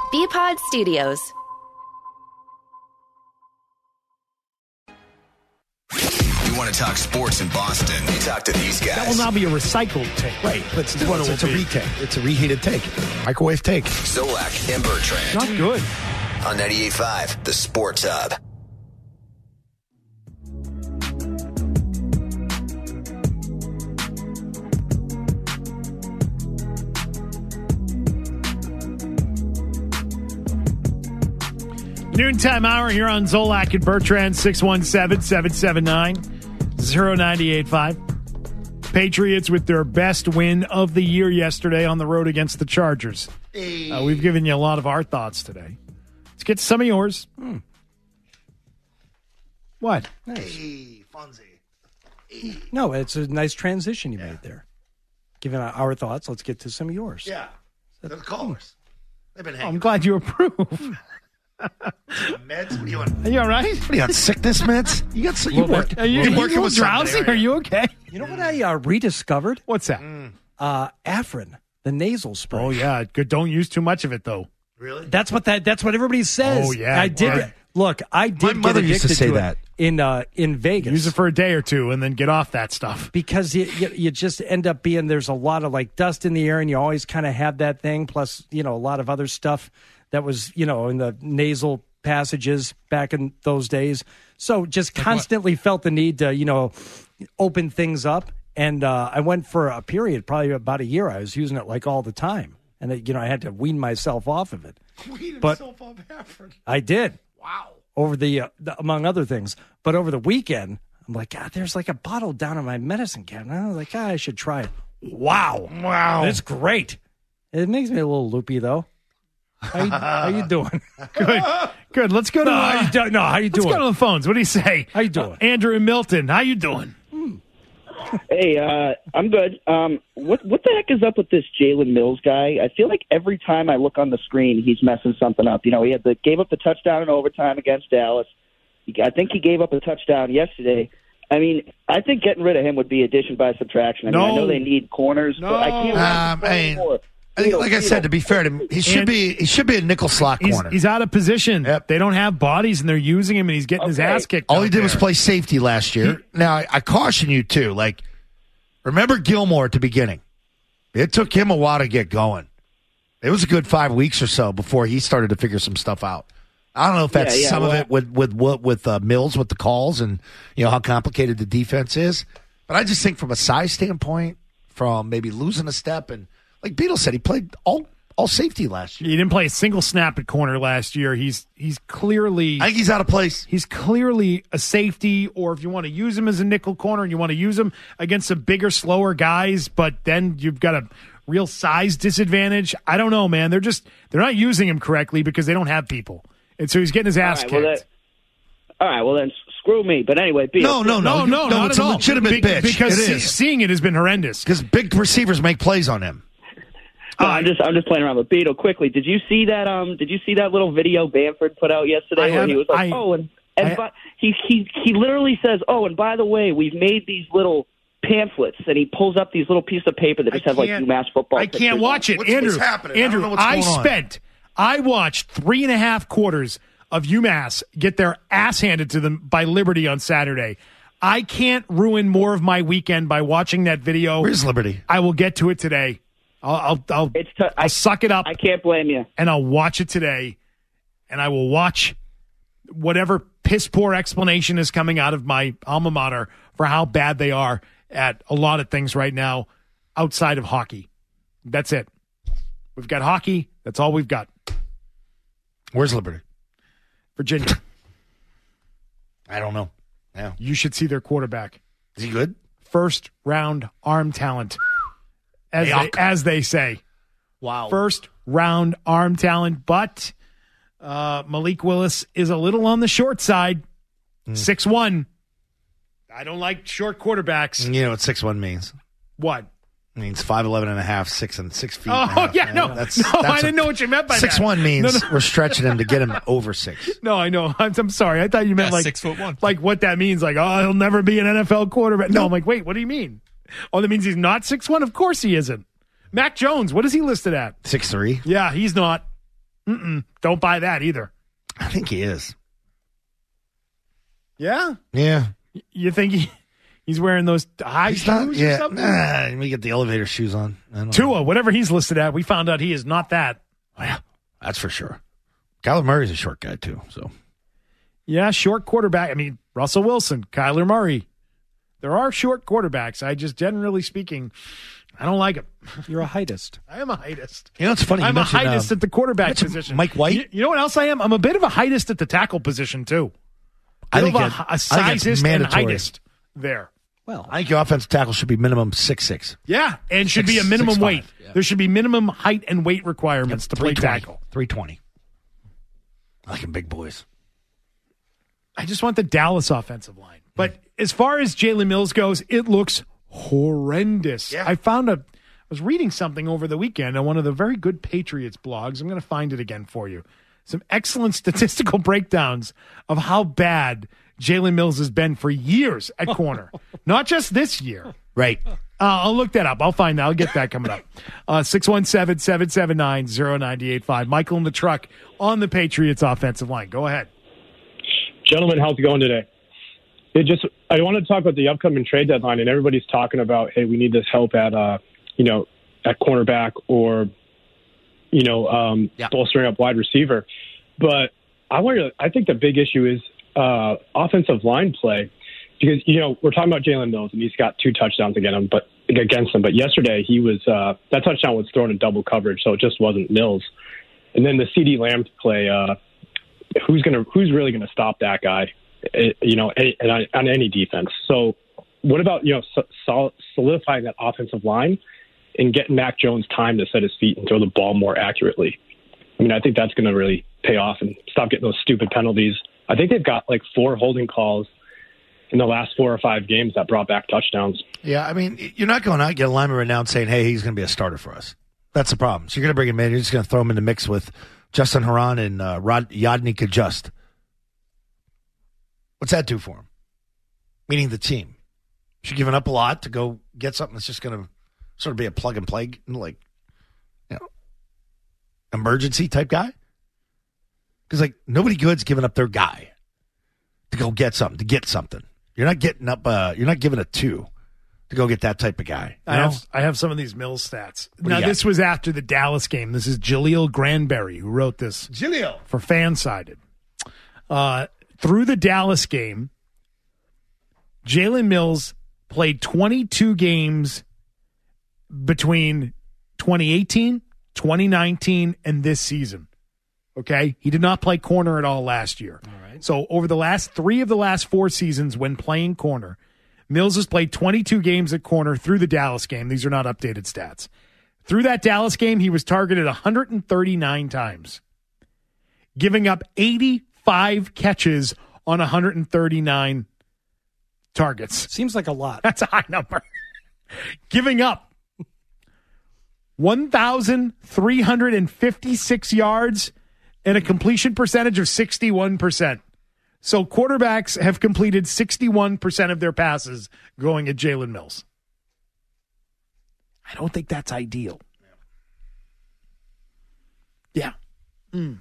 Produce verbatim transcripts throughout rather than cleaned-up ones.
B-Pod Studios. You want to talk sports in Boston, you talk to these guys. That will now be a recycled take. Right, but it's, what it's, it it's a will be. retake. It's a reheated take. Microwave take. Zolak and Bertrand. Not good. On ninety-eight point five, the Sports Hub. Noontime hour here on Zolak and Bertrand, six one seven, seven seven nine, zero nine eight five. Patriots with their best win of the year yesterday on the road against the Chargers. Hey. Uh, we've given you a lot of our thoughts today. Let's get some of yours. Hmm. What? Hey, Fonzie. Hey. No, it's a nice transition you yeah. made there. Given our thoughts, let's get to some of yours. Yeah. They're the callers. They've been hanging. I'm glad you approve. Meds? What are you on? Are you all right? What are you on, sickness meds? You got you work, Are you, you you working with drowsy? somebody, Are you okay? You know what I uh, rediscovered? What's that? Mm. Uh, Afrin, the nasal spray. Oh yeah, good. Don't use too much of it though. Really? That's what that. That's what everybody says. Oh yeah, I did. Right. Look, I did. My mother get used to addicted say to that it in uh, in Vegas. Use it for a day or two, and then get off that stuff. Because you, you you just end up being there's a lot of like dust in the air, and you always kind of have that thing. Plus, you know, a lot of other stuff that was you know in the nasal passages back in those days. So just like constantly what? Felt the need to you know open things up. And uh, I went for a period, probably about a year. I was using it like all the time, and it, you know I had to wean myself off of it. Wean but himself off Afrin. I did. Wow. Over the, uh, the among other things, but over the weekend, I'm like, God, there's like a bottle down in my medicine cabinet. I was like, God, I should try it. Wow, wow, it's great. It makes me a little loopy though. How you, how you doing? Good, good. Let's go to no, uh, how you do, no, how you doing? Let's go to the phones. What do you say? How you doing, uh, Andrew and Milton? How you doing? Hmm. Hey, uh, I'm good. Um, what what the heck is up with this Jalen Mills guy? I feel like every time I look on the screen, he's messing something up. You know, he had the gave up the touchdown in overtime against Dallas. He, I think he gave up a touchdown yesterday. I mean, I think getting rid of him would be addition by subtraction. I mean, no. I know they need corners, no. but I can't. Um, I mean, I think, like I said, to be fair to him, he should and be he should be a nickel slot he's, corner. He's out of position. Yep. They don't have bodies, and they're using him, and he's getting Okay. his ass kicked. All he did there. was play safety last year. He, now, I, I caution you, too. Like, remember Gilmore at the beginning? It took him a while to get going. It was a good five weeks or so before he started to figure some stuff out. I don't know if that's yeah, yeah, some well, of it with with with, with uh, Mills with the calls and you know how complicated the defense is. But I just think from a size standpoint, from maybe losing a step, and like Beadle said, he played all all safety last year. He didn't play a single snap at corner last year. He's he's clearly I think he's out of place. He's clearly a safety, or if you want to use him as a nickel corner and you want to use him against some bigger, slower guys, but then you've got a real size disadvantage. I don't know, man. They're just they're not using him correctly because they don't have people. And so he's getting his ass all right, kicked. well, that, all right, well then screw me. But anyway, Beal, No, no, no, no, no, no. not It's at a all. legitimate Be- bitch. Because it see- is seeing it has been horrendous. because big receivers make plays on him. No, I'm just I'm just playing around with Beetle. Quickly, did you see that? Um, did you see that little video Bamford put out yesterday I where he was like, I- "Oh, and and I- by, he he he literally says, oh, and by the way, we've made these little pamphlets," and he pulls up these little pieces of paper that just I have like can't- UMass football. I can't pictures watch on it, What's- Andrew. what's happening? I don't Andrew, know what's I going on. spent. I watched three and a half quarters of UMass get their ass handed to them by Liberty on Saturday. I can't ruin more of my weekend by watching that video. Where's Liberty? I will get to it today. I'll I'll I'll, It's t- I'll I- suck it up I can't blame you. and I'll watch it today, and I will watch whatever piss poor explanation is coming out of my alma mater for how bad they are at a lot of things right now outside of hockey. That's it. We've got hockey. That's all we've got. Where's Liberty? Virginia. I don't know. Yeah, You should see their quarterback. is he good? First round arm talent, as they, Yuck. as they say. Wow. First round arm talent, but uh, Malik Willis is a little on the short side. six one. I don't like short quarterbacks. You know what six one means? What? It means five eleven and a half, six and six feet. Oh, and a half. yeah, no. That's, no, that's I a- didn't know what you meant by Six that. one means No, no. we're stretching him to get him over six. No, I know. I'm, I'm sorry. I thought you meant Yeah, like six foot one. Like what that means. Like, oh, he'll never be an N F L quarterback. No, I'm like, wait, what do you mean? Oh, that means he's not six one? Of course he isn't. Mac Jones, what is he listed at? Six three. Yeah, he's not. Mm-mm, don't buy that either. I think he is. Yeah? Yeah. You think he, he's wearing those high He's shoes not, or yeah. something? Nah, let me get the elevator shoes on. I don't know. Tua, whatever he's listed at, we found out he is not that. Oh, yeah, that's for sure. Kyler Murray's a short guy, too. So, Yeah, short quarterback. I mean, Russell Wilson, Kyler Murray. There are short quarterbacks. I just, generally speaking, I don't like them. You're a heightist. I am a heightist. You know, it's funny. I'm you a mentioned, heightist um, at the quarterback mentioned position. Mike White? You, you know what else I am? I'm a bit of a heightist at the tackle position, too. I think a, that- a I think it's sizist and mandatory. heightist there. Well, I think your offensive tackle should be minimum six six. Yeah, and should Six- be a minimum six, weight. five, yeah. There should be minimum height and weight requirements to play tackle. three twenty. I like him big boys. I just want the Dallas offensive line. But as far as Jalen Mills goes, it looks horrendous. Yeah. I found a, I was reading something over the weekend on one of the very good Patriots blogs. I'm going to find it again for you. Some excellent statistical breakdowns of how bad Jalen Mills has been for years at corner, not just this year. Right. Uh, I'll look that up. I'll find that. I'll get that coming up. Uh, six one seven, seven seven nine, zero nine eight five. Michael in the truck on the Patriots offensive line. Go ahead. Gentlemen, how's it going today? It just I want to talk about the upcoming trade deadline, and everybody's talking about, hey, we need this help at uh, you know, at cornerback or, you know, um, yeah. bolstering up wide receiver. But I wonder. I think the big issue is uh, offensive line play, because you know we're talking about Jalen Mills, and he's got two touchdowns against him, but against him. But yesterday he was uh, that touchdown was thrown in double coverage, so it just wasn't Mills. And then the CeeDee Lamb play. Uh, who's gonna who's really gonna stop that guy? It, you know, any, on, on any defense. So, what about you know sol- solidifying that offensive line and getting Mac Jones time to set his feet and throw the ball more accurately? I mean, I think that's going to really pay off and stop getting those stupid penalties. I think they've got like four holding calls in the last four or five games that brought back touchdowns. Yeah, I mean, you're not going out and get a lineman right now and saying, hey, he's going to be a starter for us. That's the problem. So you're going to bring him in. You're just going to throw him in the mix with Justin Haran and uh, Rod Yadnik Adjust. What's that do for him? Meaning the team. You're giving up a lot to go get something that's just going to sort of be a plug and play, like, you know, emergency type guy. Because, like, nobody good's giving up their guy to go get something, to get something. You're not getting up, uh, you're not giving a two to go get that type of guy. I have, I have some of these Mills stats. do Now, you this was after the Dallas game. This is Jaleel Granberry who wrote this Jaleel. for Fansided. Uh, through the Dallas game, Jalen Mills played twenty-two games between twenty eighteen, twenty nineteen, and this season. Okay? He did not play corner at all last year. All right. So over the last three of the last four seasons when playing corner, Mills has played twenty-two games at corner through the Dallas game. These are not updated stats. Through that Dallas game, he was targeted one hundred thirty-nine times, giving up eighty-five catches on one hundred thirty-nine targets. seems like a lot. That's a high number. Giving up one thousand three hundred fifty-six yards and a completion percentage of sixty-one percent. So quarterbacks have completed sixty-one percent of their passes going at Jalen Mills. I don't think that's ideal. Yeah. Mm.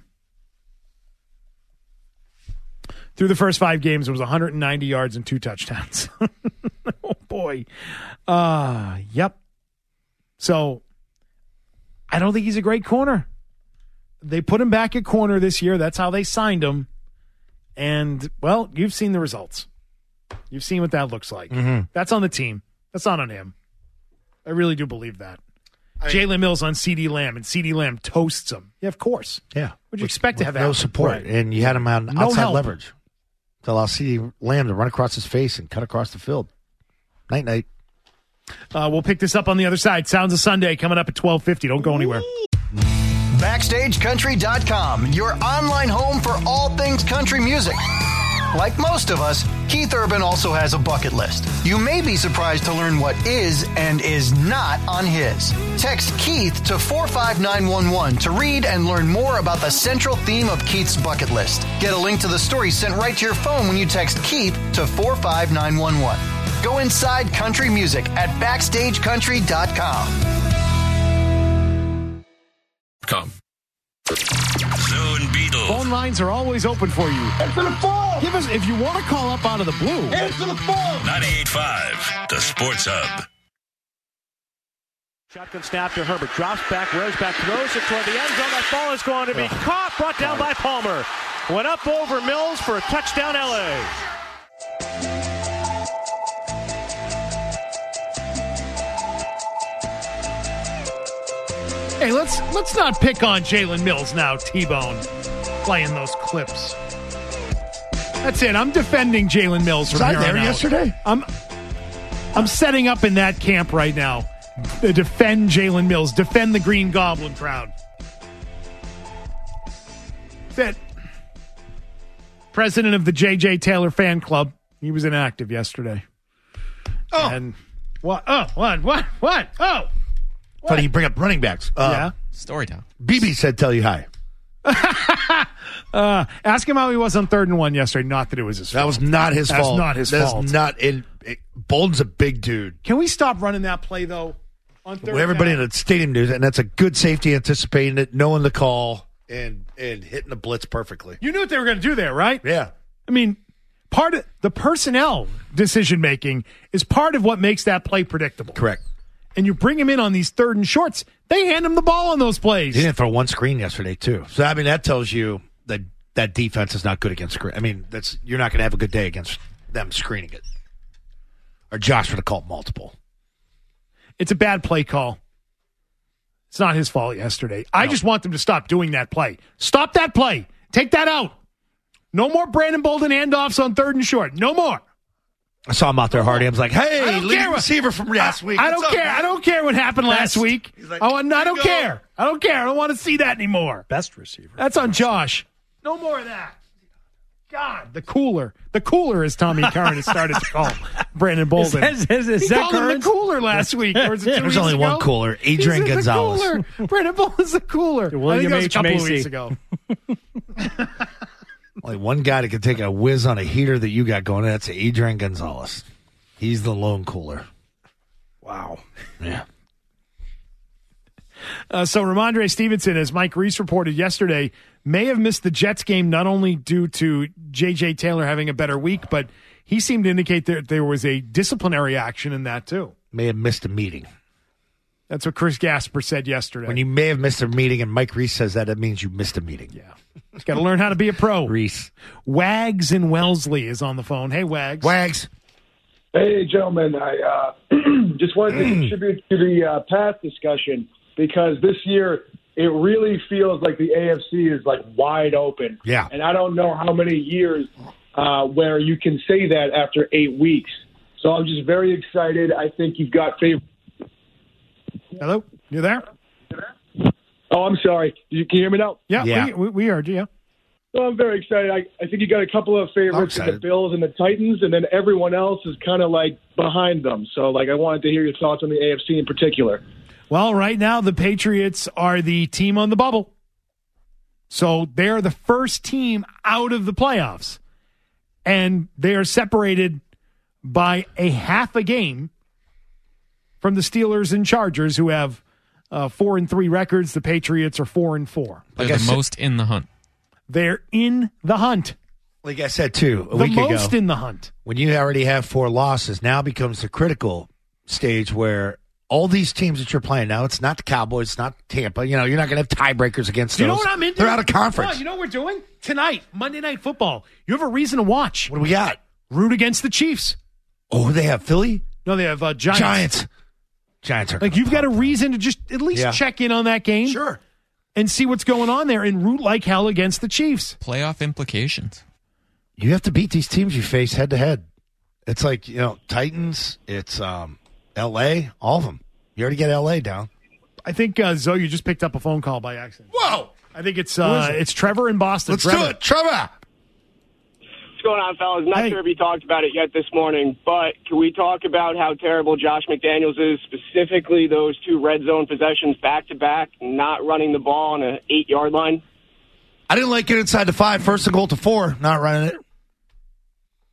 Through the first five games, it was one hundred ninety yards and two touchdowns. Oh, boy. Uh, yep. So I don't think he's a great corner. They put him back at corner this year. That's how they signed him. And, well, you've seen the results. You've seen what that looks like. Mm-hmm. That's on the team. That's not on him. I really do believe that. Jalen Mills on CeeDee Lamb, and CeeDee Lamb toasts him. Yeah, of course. Yeah. Would you expect to have no happen? support, Right. and you had him on No outside help. leverage to allow CeeDee Lamb to run across his face and cut across the field. Night, night. Uh, we'll pick this up on the other side. Sounds of Sunday coming up at twelve fifty. Don't go anywhere. Backstage Country dot com, your online home for all things country music. Like most of us, Keith Urban also has a bucket list. You may be surprised to learn what is and is not on his. Text Keith to four five nine one one to read and learn more about the central theme of Keith's bucket list. Get a link to the story sent right to your phone when you text Keith to four five nine one one. Go inside country music at backstage country dot com. Come. Beetle. Phone lines are always open for you. Answer the phone. Give us, if you want to call up out of the blue. Answer the phone. ninety-eight point five, the Sports Hub. Shotgun snap to Herbert. Drops back, rows back, throws it toward the end zone. That ball is going to be caught, brought down by Palmer. Went up over Mills for a touchdown, L A. Hey, let's let's not pick on Jalen Mills now, T-Bone, playing those clips. That's it. I'm defending Jalen Mills from Was I here on there out. yesterday? I'm I'm setting up in that camp right now. To defend Jalen Mills, defend the Green Goblin crowd. That's it. President of the J J Taylor fan club. He was inactive yesterday. Oh, and what? Oh, what? What? What? Oh. Funny you bring up running backs. Uh, Yeah. Story time. B B said tell you hi. uh, ask him how he was on third and one yesterday. Not that it was his fault. That was not his That's fault. not his That's fault. not in. It, Bolden's a big dude. Can we stop running that play, though, on third Well, everybody down? in the stadium knew that, and that's a good safety, anticipating it, knowing the call, and and hitting the blitz perfectly. You knew what they were going to do there, right? Yeah. I mean, part of the personnel decision-making is part of what makes that play predictable. Correct. And you bring him in on these third and shorts, they hand him the ball on those plays. He didn't throw one screen yesterday, too. So, I mean, that tells you that that defense is not good against screen. I mean, that's you're not going to have a good day against them screening it. Or Josh would have called multiple. It's a bad play call. It's not his fault yesterday. I No. just want them to stop doing that play. Stop that play. Take that out. No more Brandon Bolden handoffs on third and short. No more. I saw him out there, Hardy. I was like, I hey, don't leading care what- receiver from last week. I What's don't up, care. man? I don't care what happened last Best. week. He's like, I, want, I "Here don't you go." care. I don't care. I don't want to see that anymore. Best receiver. That's on Josh. No more of that. God, the cooler. The cooler, as Tommy Curran has started to call Brandon Bolden. Is that- is- is he that called him Curran's? the cooler last week. Or was it two There's weeks only ago? one cooler, Adrian He said the Gonzalez. cooler. Brandon Bolden's the cooler. I William think that was a H. couple of Macy. weeks ago. Only one guy that can take a whiz on a heater that you got going, and that's Adrian Gonzalez. He's the lone cooler. Wow. Yeah. Uh, so Ramondre Stevenson, as Mike Reese reported yesterday, may have missed the Jets game not only due to J J Taylor having a better week, but he seemed to indicate that there was a disciplinary action in that too. May have missed a meeting. That's what Chris Gasper said yesterday. When you may have missed a meeting and Mike Reese says that, it means you missed a meeting. Yeah. He's got to learn how to be a pro. Reese. Wags in Wellesley is on the phone. Hey, Wags. Wags. Hey, gentlemen. I uh, just wanted to contribute to the uh, pass discussion because this year it really feels like the A F C is like wide open. Yeah. And I don't know how many years uh, where you can say that after eight weeks. So I'm just very excited. I think you've got favorite. Hello? You there? Oh, I'm sorry. You can you hear me now? Yeah, Yeah. We, we, we heard you. Yeah. So I'm very excited. I, I think you got a couple of favorites in the excited. Bills and the Titans, and then everyone else is kind of like behind them. So, like, I wanted to hear your thoughts on the A F C in particular. Well, right now the Patriots are the team on the bubble. So they're the first team out of the playoffs. And they are separated by a half a game from the Steelers and Chargers, who have uh, four and three records. The Patriots are four and four. They're Like I the said- most in the hunt. They're in the hunt. Like I said, too, a the week most ago. in the hunt. When you already have four losses, now becomes the critical stage where all these teams that you're playing now, it's not the Cowboys, it's not Tampa. You know, you're not going to have tiebreakers against You those. know what I'm into? They're out of conference. Oh, you know what we're doing? Tonight, Monday Night Football. You have a reason to watch. What do we got? Root against the Chiefs. Oh, they have Philly? No, they have uh, Giants. Giants. Giants are Like, gonna you've got a pop. reason to just at least Yeah. check in on that game. Sure. And see what's going on there and root like hell against the Chiefs. Playoff implications. You have to beat these teams you face head to head. It's like, you know, Titans, it's um, L A, all of them. You already get L A down. I think, uh, Zoe, you just picked up a phone call by accident. Whoa! I think it's uh, it's Trevor in Boston. Let's Trevor. do it. Trevor! What's going on, fellas? Not Hey. sure if you talked about it yet this morning, but can we talk about how terrible Josh McDaniels is, specifically those two red zone possessions back-to-back, not running the ball on an eight-yard line? I didn't like it inside the five, first and goal to four, not running it.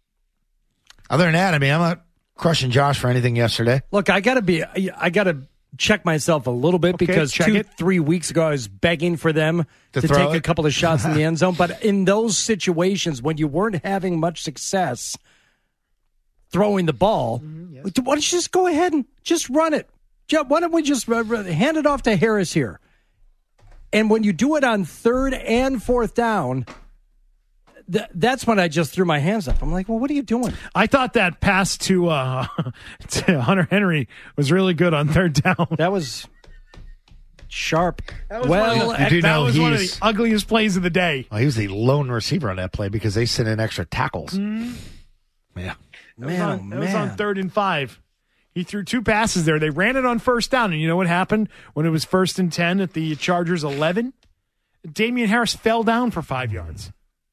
Other than that, I mean, I'm not crushing Josh for anything yesterday. Look, I gotta be, I gotta check myself a little bit Okay, because check two, it. three weeks ago I was begging for them To to, throw take it? a couple of shots in the end zone. But in those situations when you weren't having much success throwing the ball, Mm-hmm, why don't you just go ahead and just run it? Ju- Why don't we just uh, uh, hand it off to Harris here? And when you do it on third and fourth down, th- that's when I just threw my hands up. I'm like, well, what are you doing? I thought that pass to, uh, to Hunter Henry was really good on third down. That was sharp. That was well, one of the, You do that know was one of he's- the ugliest plays of the day. Well, he was the lone receiver on that play because they sent in extra tackles. Mm-hmm. Yeah. That was man, on, oh, that was on man. third and five. He threw two passes there. They ran it on first down. And you know what happened when it was first and ten at the Chargers eleven? Damian Harris fell down for five yards.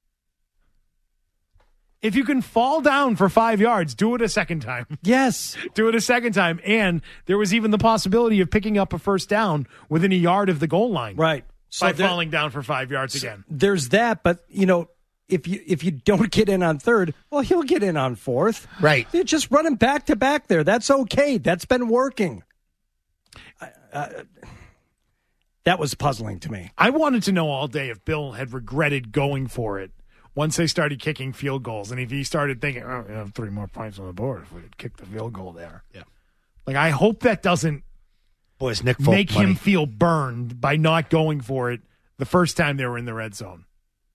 If you can fall down for five yards, do it a second time. Yes. Do it a second time. And there was even the possibility of picking up a first down within a yard of the goal line. Right. By there- falling down for five yards again. There's that, but you know, if you if you don't get in on third, well, he'll get in on fourth. Right. They're just running back to back there. That's okay. That's been working. Uh, that was puzzling to me. I wanted to know all day if Bill had regretted going for it once they started kicking field goals, and if he started thinking, "Oh, we have three more points on the board if we had kicked the field goal there." Yeah. Like, I hope that doesn't Boys, Nick Folk make money. him feel burned by not going for it the first time they were in the red zone.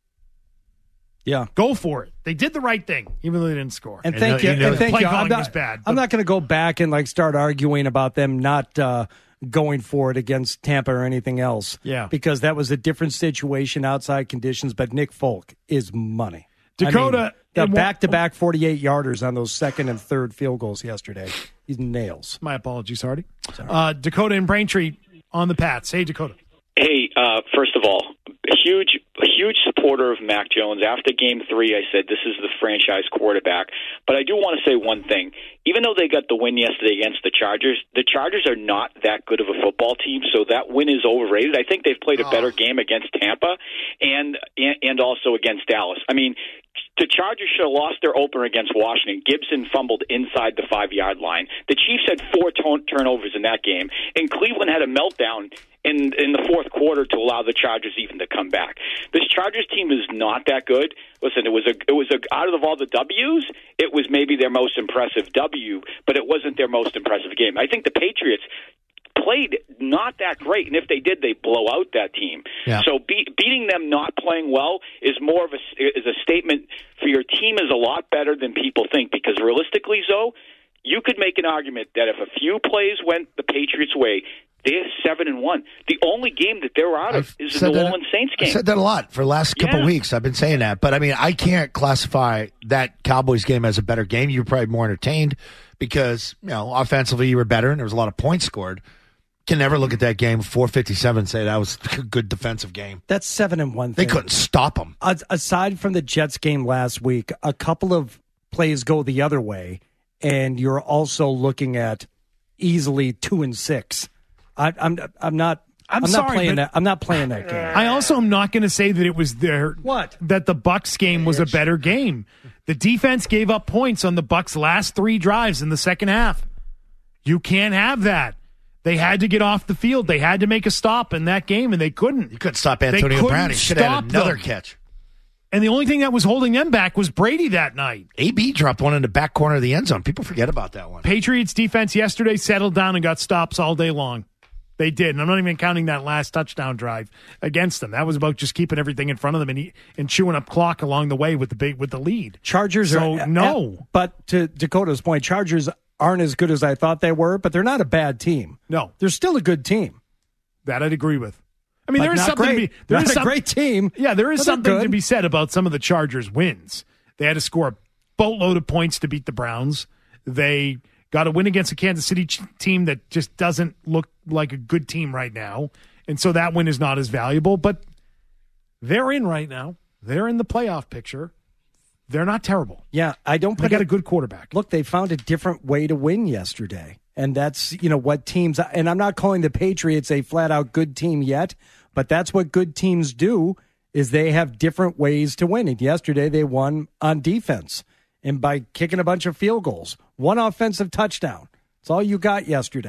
Yeah. Go for it. They did the right thing, even though they didn't score. And And thank you you. know- And thank play you. I'm calling not, was bad, I'm but- not going to go back and like start arguing about them not uh, going for it against Tampa or anything else. Yeah. Because that was a different situation, outside conditions. But Nick Folk is money. Dakota- I mean, the it wa- back-to-back forty-eight yarders on those second and third field goals yesterday. He's nails. My apologies, Hardy. Uh, Dakota and Braintree on the Pats. Hey, Dakota. Hey, uh, first of all, a huge, a huge supporter of Mac Jones. After Game Three, I said this is the franchise quarterback. But I do want to say one thing: even though they got the win yesterday against the Chargers, the Chargers are not that good of a football team, so that win is overrated. I think they've played a better game against Tampa and and, and also against Dallas. I mean, the Chargers should have lost their opener against Washington. Gibson fumbled inside the five-yard line. The Chiefs had four turn- turnovers in that game, and Cleveland had a meltdown in in the fourth quarter to allow the Chargers even to come back. This Chargers team is not that good. Listen, it was a it was a out of all the W's, it was maybe their most impressive W, but it wasn't their most impressive game. I think the Patriots played not that great, and if they did, they blow out that team. Yeah. So be, beating them not playing well is more of a is a statement for your team is a lot better than people think, because realistically, Zoe, you could make an argument that if a few plays went the Patriots' way, they're seven and one. The only game that they're out of I've is the said New that- Orleans Saints game. I said that a lot for the last couple Yeah. weeks. I've been saying that. But, I mean, I can't classify that Cowboys game as a better game. You were probably more entertained because, you know, offensively you were better and there was a lot of points scored. Can never look at that game, four fifty-seven, and say that was a good defensive game. That's seven and one They thing. couldn't stop them. As- Aside from the Jets game last week, a couple of plays go the other way, and you're also looking at easily two and six. I, I'm I'm not. I'm not sorry, playing but- that. I'm not playing that game. I also am not going to say that it was their What? that the Bucks game was a better game. The defense gave up points on the Bucks' last three drives in the second half. You can't have that. They had to get off the field. They had to make a stop in that game, and they couldn't. You couldn't stop They Antonio couldn't Brown. He should have stop had another them. catch. And the only thing that was holding them back was Brady that night. A B dropped one in the back corner of the end zone. People forget about that one. Patriots defense yesterday settled down and got stops all day long. They did, and I'm not even counting that last touchdown drive against them. That was about just keeping everything in front of them and, and chewing up clock along the way with the big with the lead. Chargers So, are no. but to Dakota's point, Chargers aren't as good as I thought they were, but they're not a bad team. No, They're still a good team. that I'd agree with. I mean, But there is not something great. to be there Not is a some- great team. Yeah, there is but they're something to good. be said about some of the Chargers' wins. They had to score a boatload of points to beat the Browns. They got a win against a Kansas City ch- team that just doesn't look like a good team right now, and so that win is not as valuable. But they're in right now. They're in the playoff picture. They're not terrible. Yeah, I don't They put got it- a good quarterback. Look, they found a different way to win yesterday. And that's, you know, what teams, and I'm not calling the Patriots a flat out good team yet, but that's what good teams do is they have different ways to win. And yesterday they won on defense and by kicking a bunch of field goals, one offensive touchdown. That's all you got yesterday.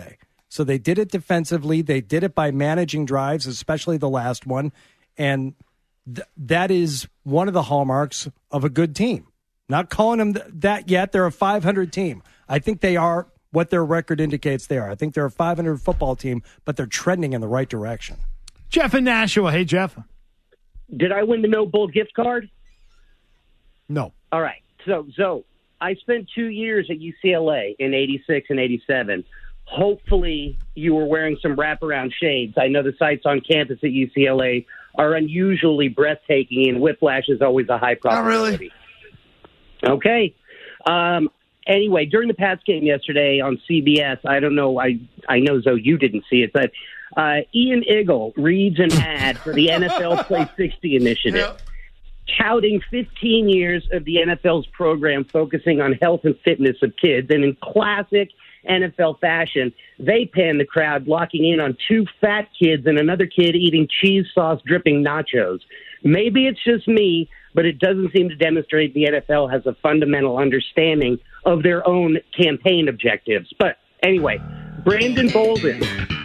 So they did it defensively. They did it by managing drives, especially the last one. And th- that is one of the hallmarks of a good team. Not calling them th- that yet. They're a five hundred team. I think they are what their record indicates they are. I think they're a five hundred football team, but they're trending in the right direction. Jeff in Nashua. Hey, Jeff. Did I win the No Bull gift card? No. All right. So, so I spent two years at U C L A in eighty-six and eighty-seven. Hopefully you were wearing some wraparound shades. I know the sights on campus at U C L A are unusually breathtaking, and whiplash is always a high probability. Not really. Okay. Um, anyway, during the Pats game yesterday on C B S, I don't know, I, I know, Zoe, you didn't see it, but uh, Ian Eagle reads an ad for the N F L Play sixty initiative. Yep. Touting fifteen years of the N F L's program focusing on health and fitness of kids, and in classic N F L fashion, they pan the crowd locking in on two fat kids and another kid eating cheese sauce dripping nachos. Maybe it's just me, but it doesn't seem to demonstrate the N F L has a fundamental understanding of their own campaign objectives. But anyway, Brandon Bolden.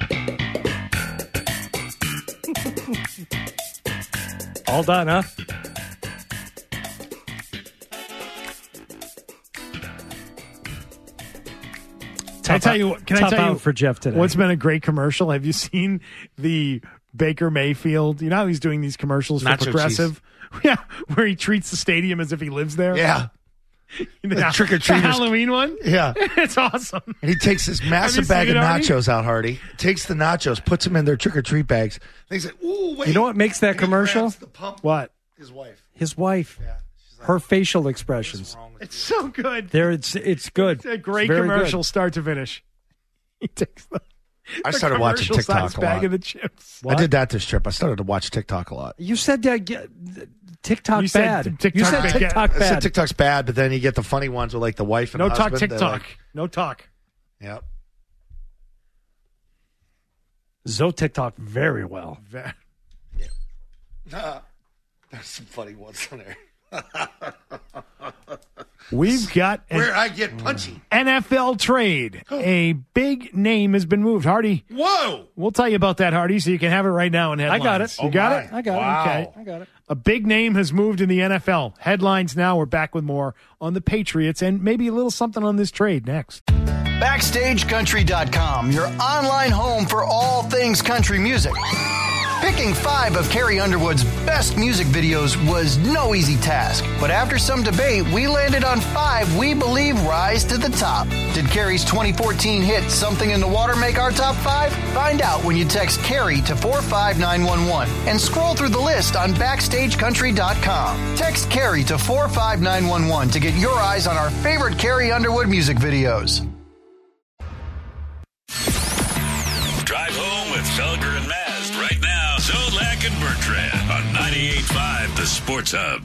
All done, huh? Can I tell you? Can I tell you for Jeff today? What's been a great commercial? Have you seen the Baker Mayfield? You know how he's doing these commercials for Nacho Progressive? Cheese. Yeah, where he treats the stadium as if he lives there. Yeah. The trick or treaters. The Halloween one? Yeah. It's awesome. And he takes this massive bag of nachos out, Hardy. Takes the nachos, puts them in their trick or treat bags. And he's like, ooh, wait. You know what makes that commercial? What? His wife. His wife. Yeah. Her facial expressions. It's so good. There, it's it's good. It's a great it's commercial, good. start to finish. He takes the. I the started watching TikTok a bag lot. of the chips. I did that this trip. I started to watch TikTok a lot. You said uh, get, TikTok You said bad. TikTok you said bad. TikTok I bad. said TikTok's bad, but then you get the funny ones with like the wife and No the talk husband. They're TikTok. like- No talk. Yep. Zoe TikTok very well. Ve- Uh, there's some funny ones on there. We've got an Where I get punchy. N F L trade. A big name has been moved. Hardy. Whoa. We'll tell you about that, Hardy, so you can have it right now in headlines. I got it. You Oh, got my. it? I got Wow. it. Okay. I got it. A big name has moved in the N F L. Headlines now. We're back with more on the Patriots and maybe a little something on this trade next. Backstage Country dot com, your online home for all things country music. Picking five of Carrie Underwood's best music videos was no easy task, but after some debate, we landed on five we believe rise to the top. Did Carrie's twenty fourteen hit Something in the Water make our top five? Find out when you text Carrie to four five nine one one and scroll through the list on Backstage Country dot com. Text Carrie to four five nine one one to get your eyes on our favorite Carrie Underwood music videos. Drive home with Felger and Maz right now. Zolak and Bertrand on ninety-eight point five The Sports Hub.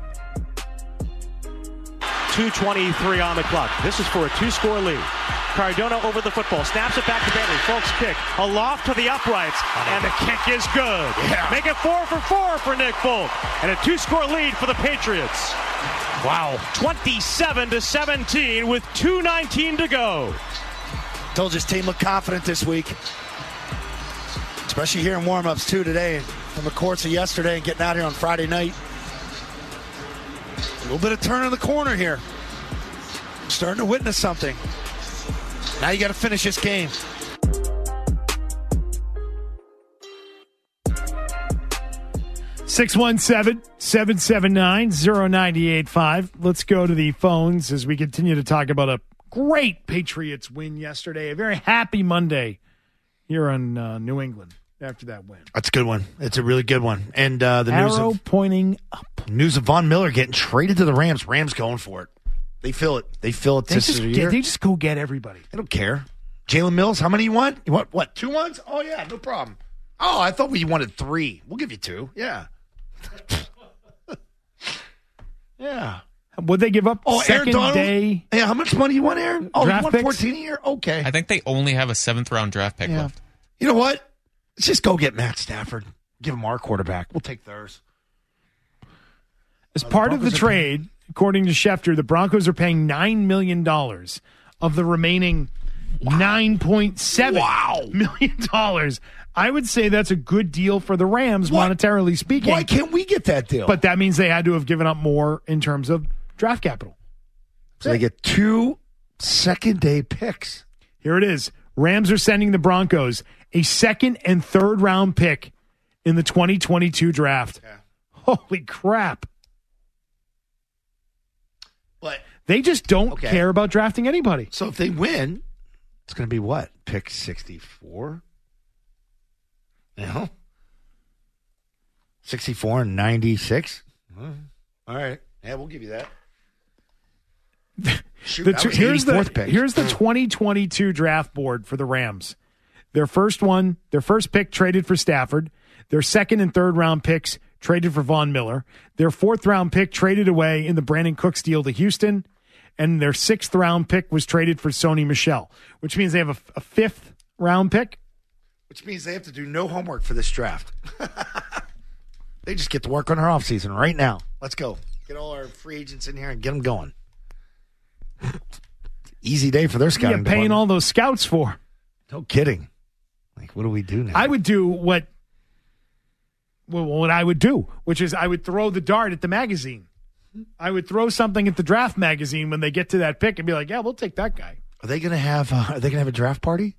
two twenty-three on the clock. This is for a two-score lead. Cardona over the football. Snaps it back to Bailey. Folks kick. Aloft to the uprights. And the kick is good. Yeah. Make it four for four for Nick Folk. And a two-score lead for the Patriots. Wow. twenty-seven to seventeen with two nineteen to go. Told you his team looked confident this week. Especially here in warm-ups, too, today. From the courts of yesterday and getting out here on Friday night. A little bit of turn in the corner here. Starting to witness something. Now you got to finish this game. six one seven, seven seven nine, zero nine eight five. Let's go to the phones as we continue to talk about a great Patriots win yesterday. A very happy Monday here on uh, New England after that win. That's a good one. It's a really good one. And uh, the Arrow news of, pointing up. news of Von Miller getting traded to the Rams. Rams going for it. They feel it. They feel it They this just, year. they just go get everybody. They don't care. Jalen Mills, how many you want? You want what? Two ones? Oh yeah, no problem. Oh, I thought we wanted three. We'll give you two. Yeah. yeah. Would they give up Oh, Aaron second Donald? day? Yeah, how much money you want, Aaron? Oh, Draft you want picks? fourteen a year? Okay. I think they only have a seventh round draft pick Yeah. left. You know what? Let's just go get Matt Stafford. Give him our quarterback. We'll take theirs. As part of the Broncos are trade, according to Schefter, the Broncos are paying nine million dollars of the remaining nine point seven Wow. million dollars. I would say that's a good deal for the Rams, Why- monetarily speaking. Why can't we get that deal? But that means they had to have given up more in terms of draft capital. so they get two second day picks. Here it is. Rams are sending the Broncos a second and third round pick in the twenty twenty-two draft. Yeah. Holy crap. But They just don't Okay. care about drafting anybody. so if they win, it's going to be what? Pick sixty-four? You know? sixty-four and ninety-six? All right. Yeah, we'll give you that. Shoot, The that two- was here's the eighty-fourth pick. here's the twenty twenty-two draft board for the Rams. Their first one, their first pick traded for Stafford. Their second and third round picks traded for Von Miller. Their fourth round pick traded away in the Brandon Cooks deal to Houston, and their sixth round pick was traded for Sony Michel, which means they have a, a fifth round pick. Which means they have to do no homework for this draft. They just get to work on our offseason right now. Let's go. Get all our free agents in here and get them going. Easy day for their Yeah, scouting paying department. all those scouts for. No kidding. Like, what do we do now? I would do what well, what I would do, which is I would throw the dart at the magazine. I would throw something at the draft magazine when they get to that pick and be like, "Yeah, we'll take that guy." Are they going to have? Uh, are they going to have a draft party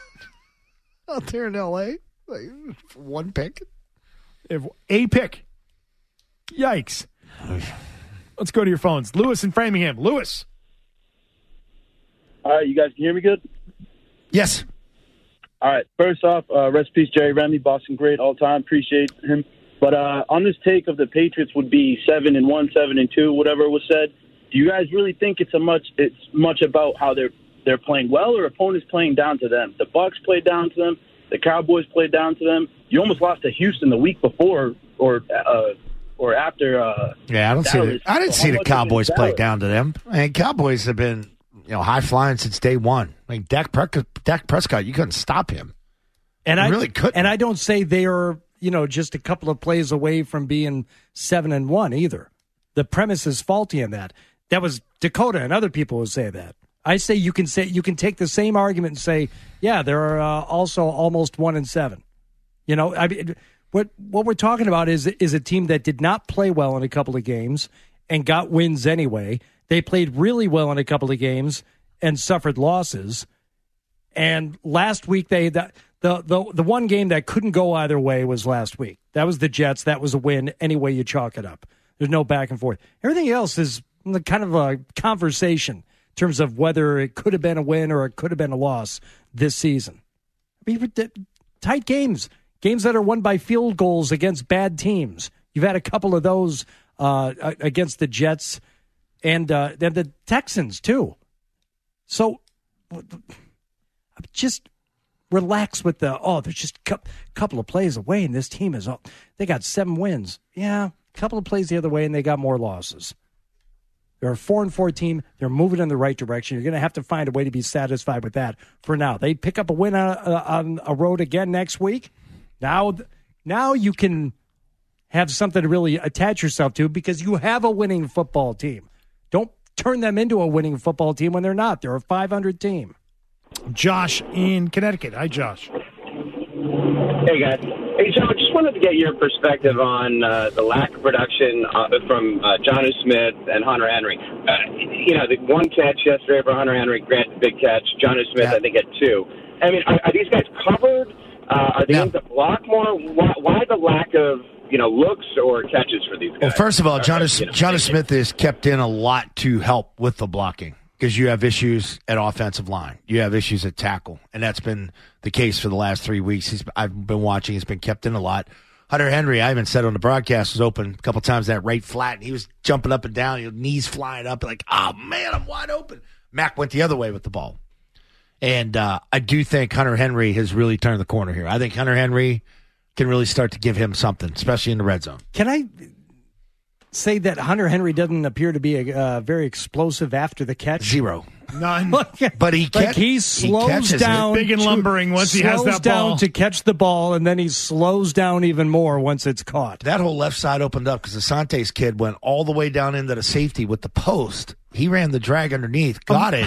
out there in L A? Like, for one pick. If a pick, yikes! Let's go to your phones. Lewis in Framingham. Lewis. All right, you guys can hear me good? Yes. All right, first off, uh, rest in peace, Jerry Remy, Boston great all time. Appreciate him. But uh, on this take of the Patriots would be seven and one, seven and two, whatever was said. Do you guys really think it's a much it's much about how they're they're playing well or opponents playing down to them? The Bucs played down to them. The Cowboys played down to them. You almost lost to Houston the week before or uh, or after. Uh, Yeah, I don't see. Dallas. The, I didn't So see how the much Cowboys is play Dallas? down to them. I mean, Cowboys have been you know high flying since day one. I mean, Dak, Pre- Dak Prescott, you couldn't stop him. And You I really couldn't. And I don't say they are, you know, just a couple of plays away from being seven and one either. The premise is faulty in that. That was Dakota and other people would say that. I say you can say you can take the same argument and say, yeah, they're uh, also almost one and seven. You know, I mean, what what we're talking about is is a team that did not play well in a couple of games and got wins anyway. They played really well in a couple of games and suffered losses. And last week they the the the, the one game that couldn't go either way was last week. That was the Jets. That was a win any way you chalk it up. There's no back and forth. Everything else is kind of a conversation in terms of whether it could have been a win or it could have been a loss this season. I mean, tight games, games that are won by field goals against bad teams. You've had a couple of those uh, against the Jets and uh, and the Texans too. So just relax with the oh, there's just a couple of plays away, and this team is they got seven wins. Yeah, a couple of plays the other way, and they got more losses. They're a four and four team. They're moving in the right direction. You're going to have to find a way to be satisfied with that for now. They pick up a win on, uh, on a road again next week. Now, now you can have something to really attach yourself to because you have a winning football team. Don't turn them into a winning football team when they're not. They're a five hundred team. Josh in Connecticut. Hi, Josh. Hey, guys. Hey, Joe, I just wanted to get your perspective on uh, the lack of production uh, from uh, Jonnu Smith and Hunter Henry. Uh, you know, the one catch yesterday for Hunter Henry, granted, big catch. Jonnu Smith, yeah. I think, had two. I mean, are, are these guys covered? Uh, are they yeah. going to block more? Why, why the lack of, you know, looks or catches for these guys? Well, first of all, Jonnu, you know, Jonnu Smith is kept in a lot to help with the blocking. Because you have issues at offensive line, you have issues at tackle, and that's been the case for the last three weeks. He's, I've been watching; he's been kept in a lot. Hunter Henry, I even said on the broadcast, was open a couple times that right flat, and he was jumping up and down, his knees flying up, like, "Oh man, I'm wide open." Mac went the other way with the ball, and uh, I do think Hunter Henry has really turned the corner here. I think Hunter Henry can really start to give him something, especially in the red zone. Can I say that Hunter Henry doesn't appear to be a, uh, very explosive after the catch? Zero. None. But he, like catch, he slows he down. It. Big and lumbering once he has that down ball. to catch the ball, and then he slows down even more once it's caught. That whole left side opened up because Asante's kid went all the way down into the safety with the post. He ran the drag underneath, got um, it.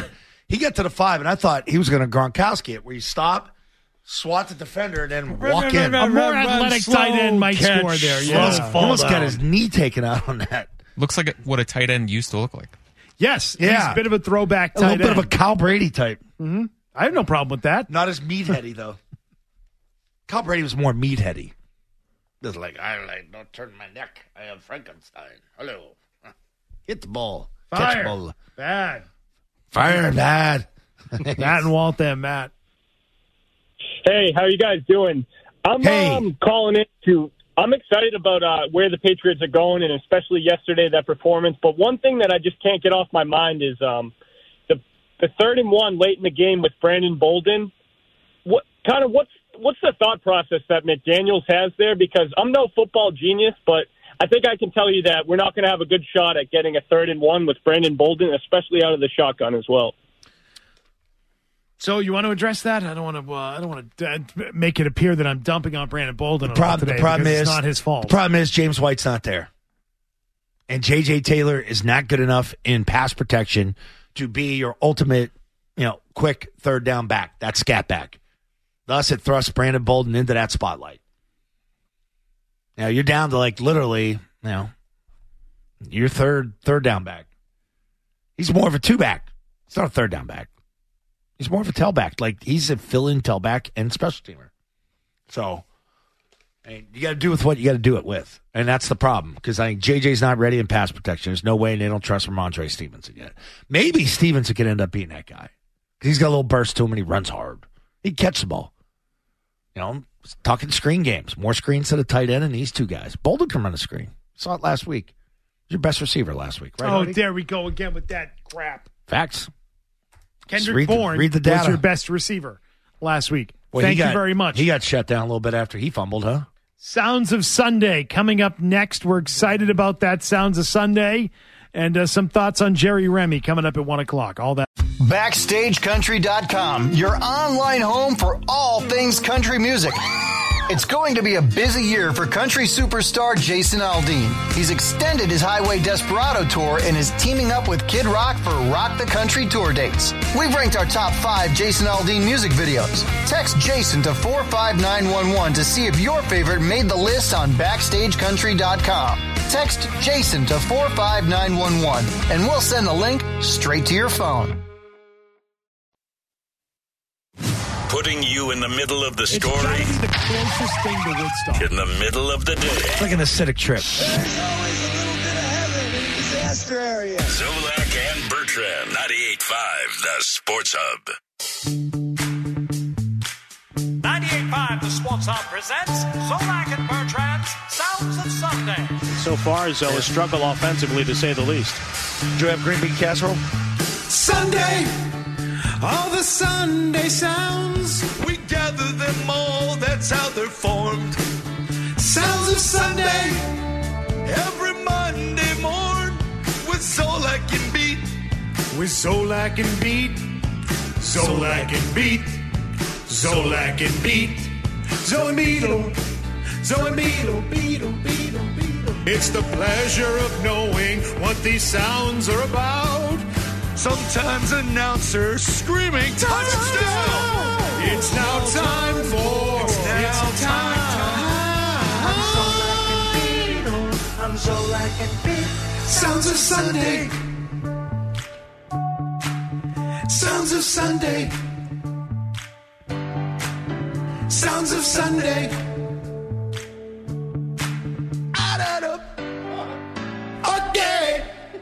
He got to the five, and I thought he was going to Gronkowski it, where you stop, swat the defender, and then walk in. A more athletic tight end might catch, score there. He Yeah. almost, Yeah. almost Fall got down. his knee taken out on that. Looks like what a tight end used to look like. Yes. Yeah. He's a bit of a throwback A tight little bit end. of a Kyle Brady type. Mm-hmm. I have no problem with that. Not as meatheady, though. Kyle Brady was more meatheady. Just like, I like, don't turn my neck. I am Frankenstein. Hello. Hit the ball. Catch Fire. ball. Bad. Fire bad. Matt and Walt there, Matt. Hey, how you guys doing? I'm Hey. um, calling in to. I'm excited about uh, where the Patriots are going, and especially yesterday that performance. But one thing that I just can't get off my mind is um, the the third and one late in the game with Brandon Bolden. What kind of what's what's the thought process that McDaniels has there? Because I'm no football genius, but I think I can tell you that we're not going to have a good shot at getting a third and one with Brandon Bolden, especially out of the shotgun as well. So you want to address that? I don't want to. Uh, I don't want to uh, make it appear that I'm dumping on Brandon Bolden. The problem, today the problem because is it's not his fault. The problem is James White's not there, and J J Taylor is not good enough in pass protection to be your ultimate, you know, quick third down back. That scat back. Thus, it thrusts Brandon Bolden into that spotlight. Now you're down to like literally, you know, your third third down back. He's more of a two back. He's not a third down back. He's more of a tailback. Like, he's a fill-in tailback and special teamer. So, I mean, you got to do with what you got to do it with. And that's the problem. Because I think J J's not ready in pass protection. There's no way they don't trust Ramondre Stevenson yet. Maybe Stevenson could end up being that guy. Because he's got a little burst to him and he runs hard. He can catch the ball. You know, talking screen games. More screens to the tight end and these two guys. Bolden can run a screen. Saw it last week. Your best receiver last week, right? Oh, Artie? there we go again with that crap. Facts. Kendrick read the- Bourne read the was data. your best receiver last week. Boy, Thank he got- you very much. He got shut down a little bit after he fumbled, huh? Sounds of Sunday coming up next. We're excited about that. Sounds of Sunday. And uh, some thoughts on Jerry Remy coming up at one o'clock. All that. Backstage Country dot com, your online home for all things country music. It's going to be a busy year for country superstar Jason Aldean. He's extended his Highway Desperado tour and is teaming up with Kid Rock for Rock the Country tour dates. We've ranked our top five Jason Aldean music videos. Text Jason to four five nine one one to see if your favorite made the list on Backstage Country dot com. Text Jason to four five nine one one and we'll send the link straight to your phone. Putting you in the middle of the It's story. gotta be the closest thing to Woodstock. In the middle of the day. It's like an acidic trip. Disaster area. Zolak and Bertrand, ninety-eight point five, the Sports Hub. ninety-eight point five, the Sports Hub presents Zolak and Bertrand's Sounds of Sunday. So far, Zoe has struggled offensively, to say the least. Do you have green bean casserole? Sunday. All the Sunday sounds. We gather them all. That's how they're formed. Sounds of Sunday. Every Monday morn. With Zolak and Beat. With Zolak and Beat. Zolak and Beat. Zolak and Beat. Zoe Beetle. Zoe Beetle. Beetle. Beetle. Beetle. It's the pleasure of knowing what these sounds are about. Sometimes announcers screaming touchdown. It's now time for. It's now time. I'm Zolak and Beetle. I'm Zolak and Beetle. Sounds of Sunday. Sounds of Sunday. Sounds of Sunday. Add it up. Okay.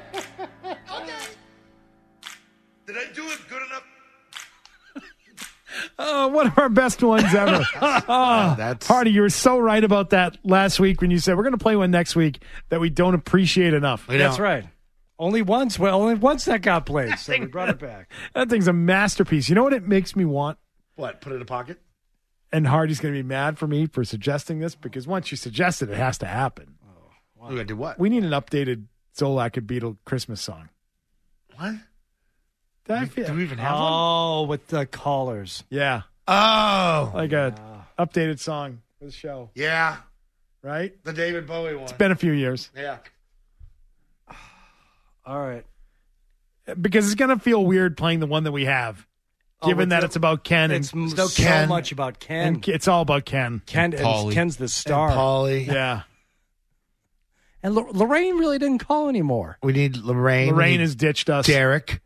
Did I do it good enough? Oh, one of our best ones ever. Oh, That's- Hardy, you were so right about that last week when you said we're going to play one next week that we don't appreciate enough. We That's don't. right. Only once. Well, only once that got played, so we brought it back. That thing's a masterpiece. You know what it makes me want? What? Put it in a pocket? And Hardy's going to be mad for me for suggesting this because once you suggest it, it has to happen. We're going to do what? We need an updated Zolak and Beetle Christmas song. What? Did I Do, feel- do we even have one? Oh, with the callers. Yeah. Oh. Like a updated song for the show, Yeah. right? The David Bowie one. It's been a few years. Yeah. All right. because it's going to feel weird playing the one that we have, Oh, given with that the- it's about Ken. It's and m- so Ken. much about Ken. And it's all about Ken. Ken And and Paulie. Ken's the star. And Paulie. Yeah. And L- Lorraine really didn't call anymore. We need Lorraine. Lorraine we need has ditched us. Derek.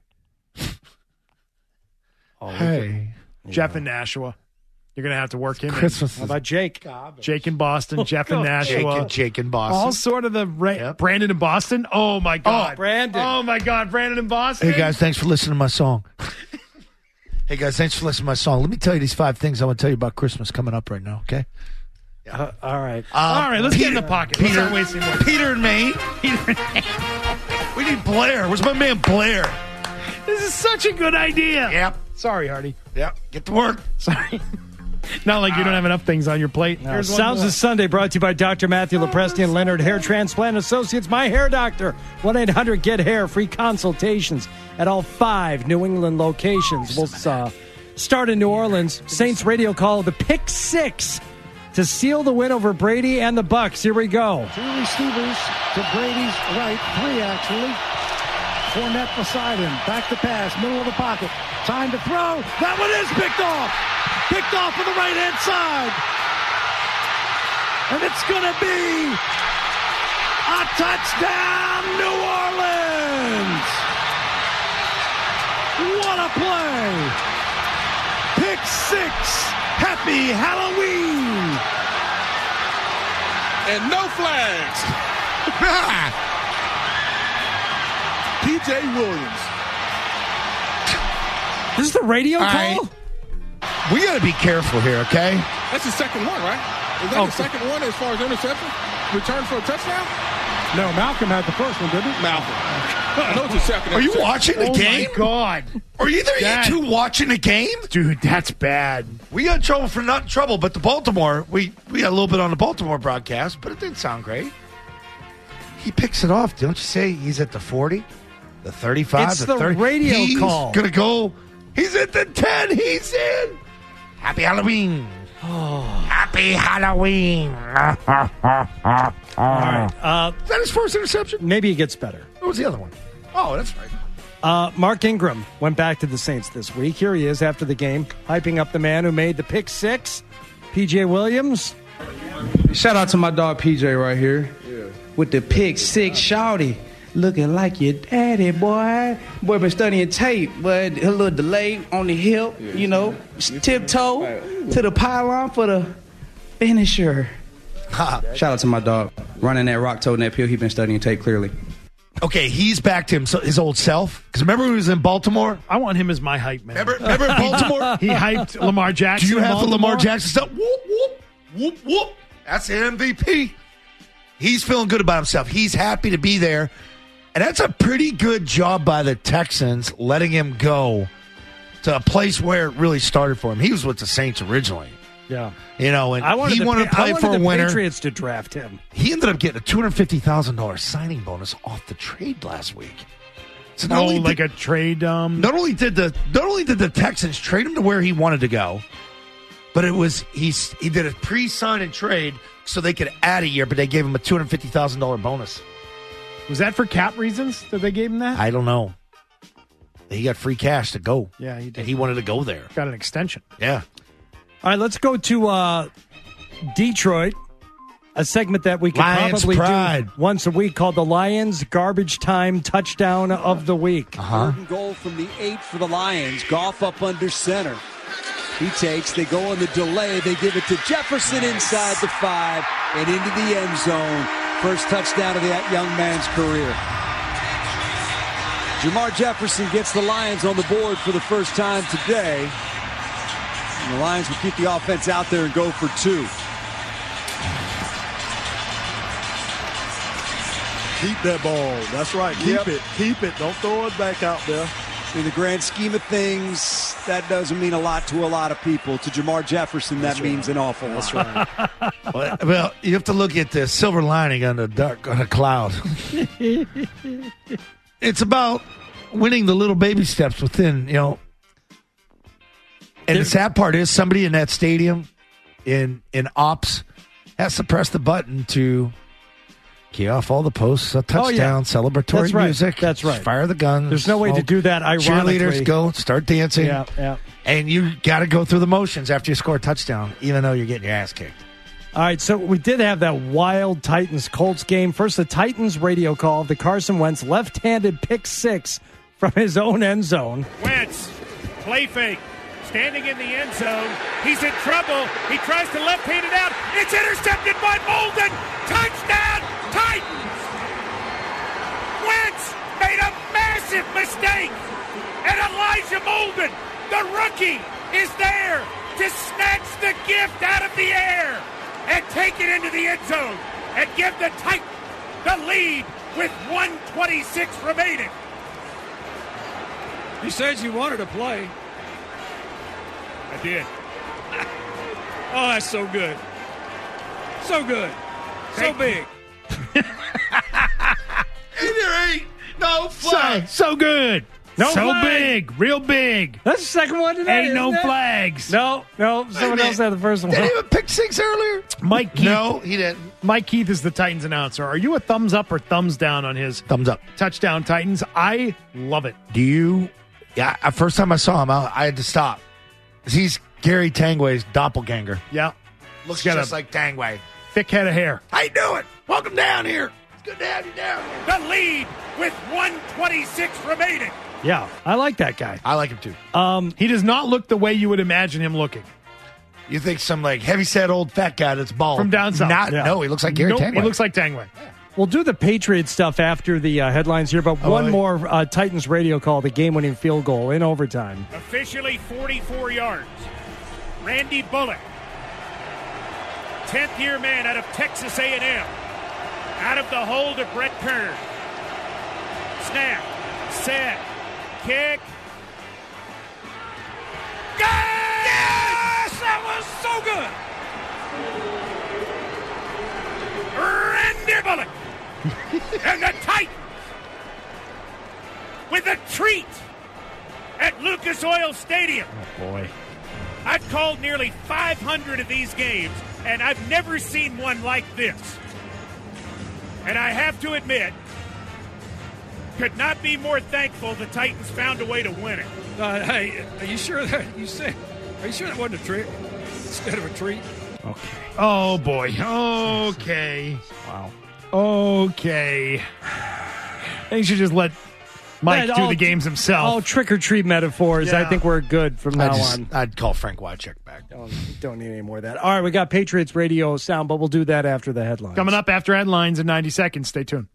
Oh, Hey. Jeff and Nashua. You're going to have to work him Christmas in. How about Jake? Jake in Boston, Jeff and Nashua. Jake and, Jake in Boston. All sort of the ra- Brandon in Boston. Oh, my God. Brandon. Oh, my God. Brandon in Boston. Hey, guys, thanks for listening to my song. Hey, guys, thanks for listening to my song. Let me tell you these five things I want to tell you about Christmas coming up right now, okay? Uh, all right. Um, All right, let's Peter, get in the pocket. Let's Peter, not wasting more. Peter and Maine. We need Blair. Where's my man Blair? This is such a good idea. Yep. Sorry, Hardy. Yep. Get to work. Sorry. Not like you don't have enough things on your plate. Now, Here's one Sounds more. of Sunday brought to you by Doctor Matthew Lepresti and Leonard Hair Transplant Associates, My Hair Doctor. one eight hundred get hair. Free consultations at all five New England locations. We'll uh, start in New Orleans. Saints radio call the pick six to seal the win over Brady and the Bucks. Here we go. Two receivers to Brady's right, three actually. Fournette beside him. Back to pass, middle of the pocket. Time to throw. That one is picked off. Picked off on the right-hand side. And it's going to be a touchdown, New Orleans. What a play. Pick six. Happy Halloween. And no flags. P J Williams. This is the radio All call? right. We got to be careful here, okay? That's the second one, right? Is that Oh, the second one as far as interception? Return for a touchdown? No, Malcolm had the first one, didn't he? Malcolm. I know it's the second. Are you interception. watching the Oh, game? my God. Are either of Dad. you two watching the game? Dude, that's bad. We got in trouble for not in trouble, but the Baltimore, we, we got a little bit on the Baltimore broadcast, but it didn't sound great. He picks it off. Don't you say he's at the forty, the thirty-five, It's the, the thirty? radio he's call. Gonna go. He's at the ten. He's in. Happy Halloween. Oh. Happy Halloween. All right. Uh, Is that his first interception? maybe it gets better. What was the other one? Oh, that's right. Uh, Mark Ingram went back to the Saints this week. Here he is after the game, hyping up the man who made the pick six, P J Williams. Shout out to my dog P J right here with the pick six shouty. Looking like your daddy, boy. Boy, been studying tape, but a little delay on the hip, you know, tiptoe to the pylon for the finisher. Shout out to my dog. Running that rock toting that pill, he been studying tape clearly. Okay, he's back to him, his old self. Because remember when he was in Baltimore? I want him as my hype man. Remember, remember in Baltimore? He hyped Lamar Jackson. Do you in have the Baltimore? Lamar Jackson stuff? Whoop, whoop, whoop, whoop. That's an M V P. He's feeling good about himself. He's happy to be there. And that's a pretty good job by the Texans letting him go to a place where it really started for him. He was with the Saints originally. Yeah. You know, and I wanted he the wanted Pa- to play I wanted for a the winner. Patriots to draft him. He ended up getting a two hundred fifty thousand dollars signing bonus off the trade last week. So not Oh, only like did, a trade. Um, not only did the not only did the Texans trade him to where he wanted to go, but it was he's he did a pre-sign and trade so they could add a year, but they gave him a two hundred fifty thousand dollars bonus. Was that for cap reasons that they gave him that? I don't know. He got free cash to go. Yeah, he did. And he wanted to go there. Got an extension. Yeah. All right, let's go to uh, Detroit, a segment that we could Lions probably Pride. do once a week called the Lions Garbage Time Touchdown of the Week. Uh-huh. Third and goal from the eight for the Lions. Goff up under center. He takes, they go on the delay. They give it to Jefferson inside the five and into the end zone. First touchdown of that young man's career. Jamar Jefferson gets the Lions on the board for the first time today. And the Lions will keep the offense out there and go for two. Keep that ball. That's right. Keep Yep. it. Keep it. Don't throw it back out there. In the grand scheme of things, that doesn't mean a lot to a lot of people. To Jamar Jefferson, that That's means right. an awful lot. That's right. well, well, you have to look at the silver lining on the dark on a cloud. It's about winning the little baby steps within, you know. And the sad part is somebody in that stadium in in ops has to press the button to Key off all the posts, a touchdown, Oh, yeah. celebratory That's right. music. That's right. Fire the guns. There's no way to smoke. do that ironically. Cheerleaders go, start dancing. Yeah, yeah. And you got to go through the motions after you score a touchdown, even though you're getting your ass kicked. All right, so we did have that wild Titans-Colts game. First, the Titans radio call of the Carson Wentz left-handed pick six from his own end zone. Wentz, play fake, standing in the end zone. He's in trouble. He tries to left-hand it out. It's intercepted by Bolden. Touchdown, Titans! Wentz made a massive mistake. And Elijah Bolden, the rookie, is there to snatch the gift out of the air and take it into the end zone and give the Titans the lead with one twenty-six remaining. He says you wanted to play. I did. Oh, that's so good. So good. So big. There ain't no So, so good. No so flag. big. Real big. That's the second one today. Ain't no isn't it? flags. No, no. Someone else had the first one. Did he even pick six earlier? Mike Keith. No, he didn't. Mike Keith is the Titans announcer. Are you a thumbs up or thumbs down on his Thumbs up. touchdown Titans? I love it. Do you? Yeah, uh, first time I saw him, I, I had to stop. He's Gary Tangway's doppelganger. Yeah. Looks got just a like Tangway. thick head of hair. How you doing? Welcome down here. It's good to have you down. The lead with one twenty-six remaining. Yeah, I like that guy. I like him too. Um, He does not look the way you would imagine him looking. You think some like heavyset old fat guy that's bald From down south. Not, Yeah. No, he looks like Gary Nope, Tangway. he looks like Tangway. We'll do the Patriots stuff after the uh, headlines here, but Oh, one I- more uh, Titans radio call, the game-winning field goal in overtime. Officially forty-four yards. Randy Bullock, tenth year man out of Texas A and M. Out of the hold of Brett Kern. Snap, set, kick. Yes! That was so good! Randy Bullock and the Titans with a treat at Lucas Oil Stadium. Oh, boy. I've called nearly five hundred of these games, and I've never seen one like this. And I have to admit, could not be more thankful the Titans found a way to win it. Uh, hey, are you sure that you said? Are you sure that wasn't a trick instead of a treat? Okay. Oh, boy. Okay. Wow. Okay. They should just let Mike But do all- the games himself. All trick-or-treat metaphors. I Yeah. think we're good from now I just, on. I'd call Frank Wycheck back. Don't, don't need any more of that. All right, we got Patriots radio sound, but we'll do that after the headlines. Coming up after headlines in ninety seconds. Stay tuned.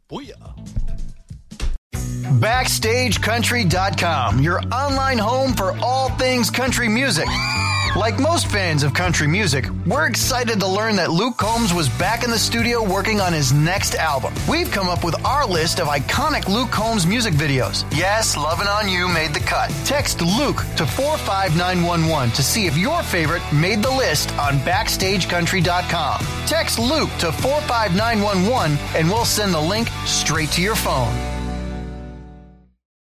Backstage Country dot com, your online home for all things country music. Like most fans of country music, we're excited to learn that Luke Combs was back in the studio working on his next album. We've come up with our list of iconic Luke Combs music videos. Yes, Lovin' On You made the cut. Text Luke to four five nine one one to see if your favorite made the list on Backstage Country dot com. Text Luke to four five nine one one and we'll send the link straight to your phone.